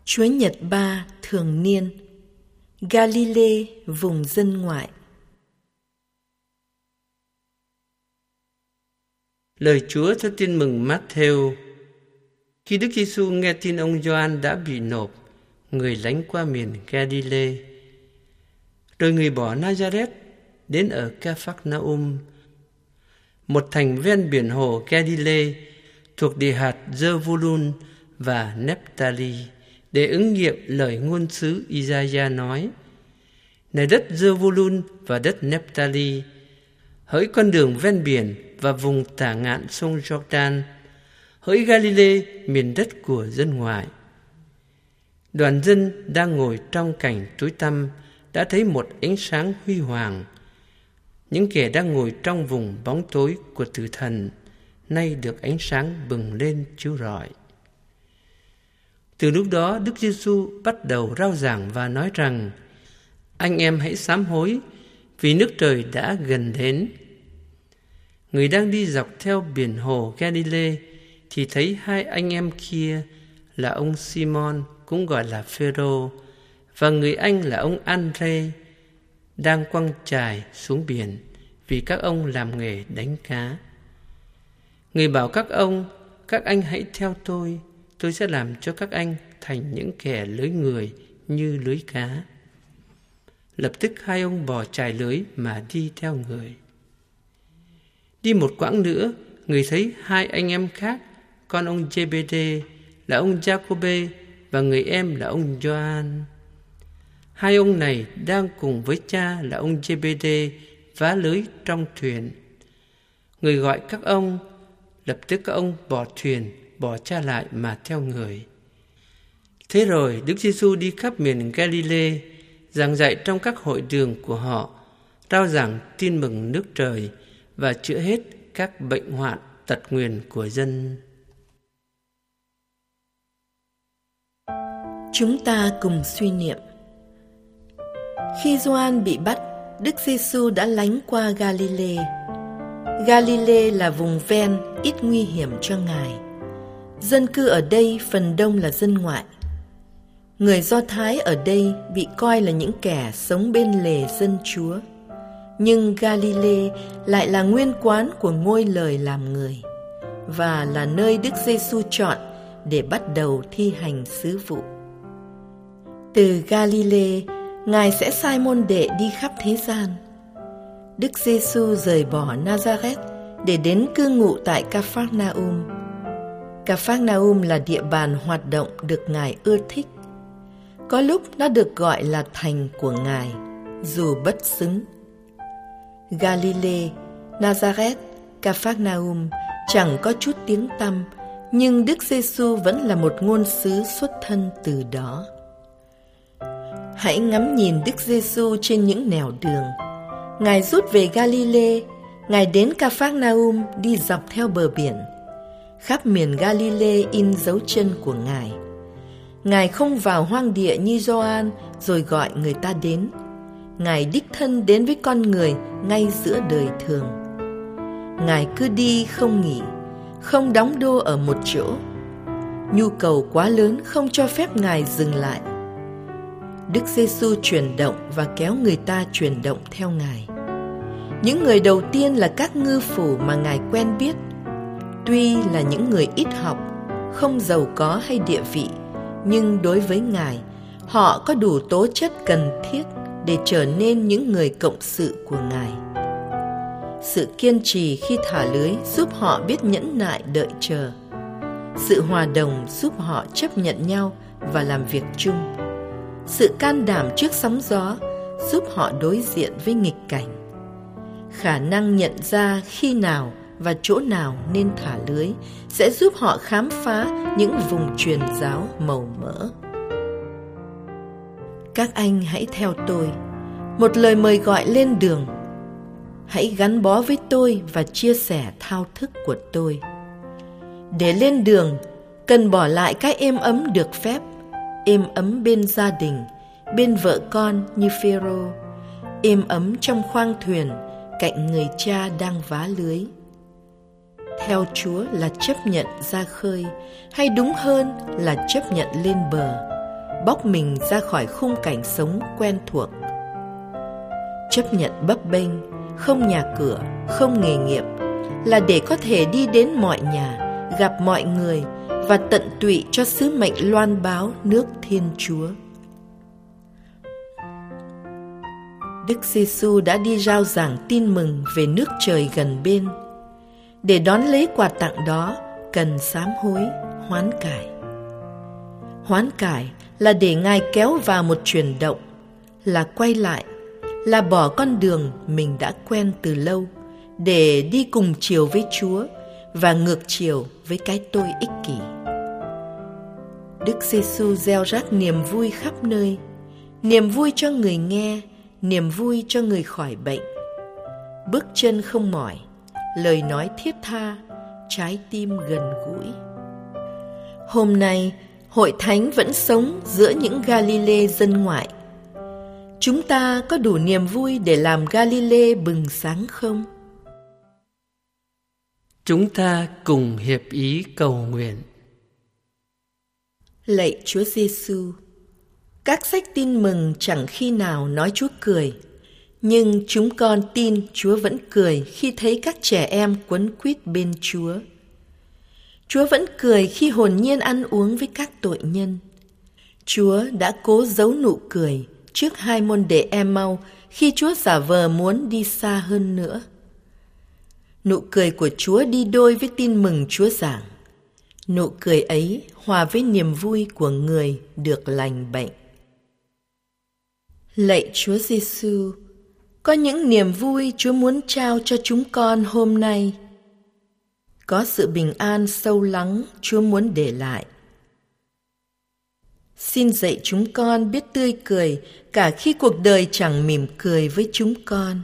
Chúa Nhật Ba thường niên, Galilee vùng dân ngoại. Lời Chúa theo Tin mừng Mát-thêu. Khi Đức Giêsu nghe tin ông Gioan đã bị nộp, người lánh qua miền Galilee. Rồi người bỏ Nazareth đến ở Ca-phác-na-um, một thành ven biển hồ Galilee thuộc địa hạt Giơ-vu-lun và Nép-ta-li, để ứng nghiệm lời ngôn sứ Isaiah nói: Này đất Giơ-vu-lun và đất Nép-ta-li, hỡi con đường ven biển và vùng tả ngạn sông Giô-đan, hỡi Galilee, miền đất của dân ngoại. Đoàn dân đang ngồi trong cảnh tối tăm đã thấy một ánh sáng huy hoàng. Những kẻ đang ngồi trong vùng bóng tối của tử thần nay được ánh sáng bừng lên chiếu rọi. Từ lúc đó, Đức Giêsu bắt đầu rao giảng và nói rằng: Anh em hãy sám hối, vì nước trời đã gần đến. Người đang đi dọc theo biển hồ Galilee thì thấy hai anh em kia là ông Simon, cũng gọi là Phêrô, và người anh là ông An-rê, đang quăng chài xuống biển, vì các ông làm nghề đánh cá. Người bảo các ông: Các anh hãy theo tôi sẽ làm cho các anh thành những kẻ lưới người như lưới cá. Lập tức hai ông bỏ chài lưới mà đi theo người. Đi một quãng nữa, người thấy hai anh em khác, con ông Giê-bê-đê là ông Gia-cô-bê và người em là ông Gioan. Hai ông này đang cùng với cha là ông Giê-bê-đê vá lưới trong thuyền. Người gọi các ông, lập tức các ông bỏ thuyền, bỏ cha lại mà theo người. Thế rồi Đức Giêsu đi khắp miền Galilee, giảng dạy trong các hội đường của họ, rao giảng tin mừng nước trời và chữa hết các bệnh hoạn tật nguyền của dân. Chúng ta cùng suy niệm. Khi Gioan bị bắt, Đức Giêsu đã lánh qua Galilee. Galilee là vùng ven ít nguy hiểm cho Ngài. Dân cư ở đây phần đông là dân ngoại. Người Do Thái ở đây bị coi là những kẻ sống bên lề dân Chúa. Nhưng Galilee lại là nguyên quán của ngôi lời làm người, và là nơi Đức Giêsu chọn để bắt đầu thi hành sứ vụ. Từ Galilee, Ngài sẽ sai môn đệ đi khắp thế gian. Đức Giêsu rời bỏ Nazareth để đến cư ngụ tại Ca-phác-na-um. Ca-phác-na-um là địa bàn hoạt động được Ngài ưa thích. Có lúc nó được gọi là thành của Ngài, dù bất xứng. Galilee, Nazareth, Ca-phác-na-um chẳng có chút tiếng tăm, nhưng Đức Giêsu vẫn là một ngôn sứ xuất thân từ đó. Hãy ngắm nhìn Đức Giêsu trên những nẻo đường. Ngài rút về Galilee, Ngài đến Ca-phác-na-um đi dọc theo bờ biển. Khắp miền Galilee in dấu chân của Ngài. Ngài không vào hoang địa như Gioan rồi gọi người ta đến. Ngài đích thân đến với con người ngay giữa đời thường. Ngài cứ đi không nghỉ, không đóng đô ở một chỗ. Nhu cầu quá lớn không cho phép Ngài dừng lại. Đức Giêsu chuyển động và kéo người ta chuyển động theo Ngài. Những người đầu tiên là các ngư phủ mà Ngài quen biết. Tuy là những người ít học, không giàu có hay địa vị, nhưng đối với Ngài, họ có đủ tố chất cần thiết để trở nên những người cộng sự của Ngài. Sự kiên trì khi thả lưới giúp họ biết nhẫn nại đợi chờ. Sự hòa đồng giúp họ chấp nhận nhau và làm việc chung. Sự can đảm trước sóng gió giúp họ đối diện với nghịch cảnh. Khả năng nhận ra khi nào và chỗ nào nên thả lưới sẽ giúp họ khám phá những vùng truyền giáo màu mỡ. Các anh hãy theo tôi, một lời mời gọi lên đường. Hãy gắn bó với tôi và chia sẻ thao thức của tôi. Để lên đường, cần bỏ lại cái êm ấm được phép, êm ấm bên gia đình, bên vợ con như Phêrô, êm ấm trong khoang thuyền cạnh người cha đang vá lưới. Theo Chúa là chấp nhận ra khơi, hay đúng hơn là chấp nhận lên bờ, bóc mình ra khỏi khung cảnh sống quen thuộc. Chấp nhận bấp bênh, không nhà cửa, không nghề nghiệp là để có thể đi đến mọi nhà, gặp mọi người và tận tụy cho sứ mệnh loan báo nước Thiên Chúa. Đức Giêsu đã đi rao giảng tin mừng về nước trời gần bên. Để đón lấy quà tặng đó, cần sám hối, hoán cải. Hoán cải là để Ngài kéo vào một chuyển động, là quay lại, là bỏ con đường mình đã quen từ lâu để đi cùng chiều với Chúa và ngược chiều với cái tôi ích kỷ. Đức Giêsu gieo rắc niềm vui khắp nơi, niềm vui cho người nghe, niềm vui cho người khỏi bệnh. Bước chân không mỏi, lời nói thiết tha, trái tim gần gũi. Hôm nay, Hội Thánh vẫn sống giữa những Galile dân ngoại. Chúng ta có đủ niềm vui để làm Galile bừng sáng không? Chúng ta cùng hiệp ý cầu nguyện. Lạy Chúa Giêsu, các sách tin mừng chẳng khi nào nói Chúa cười, nhưng chúng con tin Chúa vẫn cười khi thấy các trẻ em quấn quýt bên Chúa. Chúa vẫn cười khi hồn nhiên ăn uống với các tội nhân. Chúa đã cố giấu nụ cười trước hai môn đệ Em-mau khi Chúa giả vờ muốn đi xa hơn nữa. Nụ cười của Chúa đi đôi với tin mừng Chúa giảng. Nụ cười ấy hòa với niềm vui của người được lành bệnh. Lạy Chúa Giêsu, có những niềm vui Chúa muốn trao cho chúng con hôm nay. Có sự bình an sâu lắng Chúa muốn để lại. Xin dạy chúng con biết tươi cười cả khi cuộc đời chẳng mỉm cười với chúng con.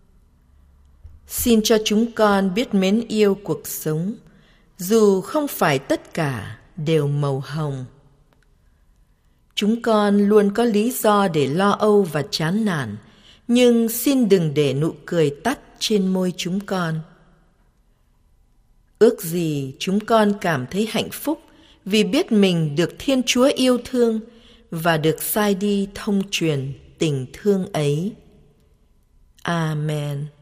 Xin cho chúng con biết mến yêu cuộc sống, dù không phải tất cả đều màu hồng. Chúng con luôn có lý do để lo âu và chán nản, nhưng xin đừng để nụ cười tắt trên môi chúng con. Ước gì chúng con cảm thấy hạnh phúc vì biết mình được Thiên Chúa yêu thương và được sai đi thông truyền tình thương ấy. Amen.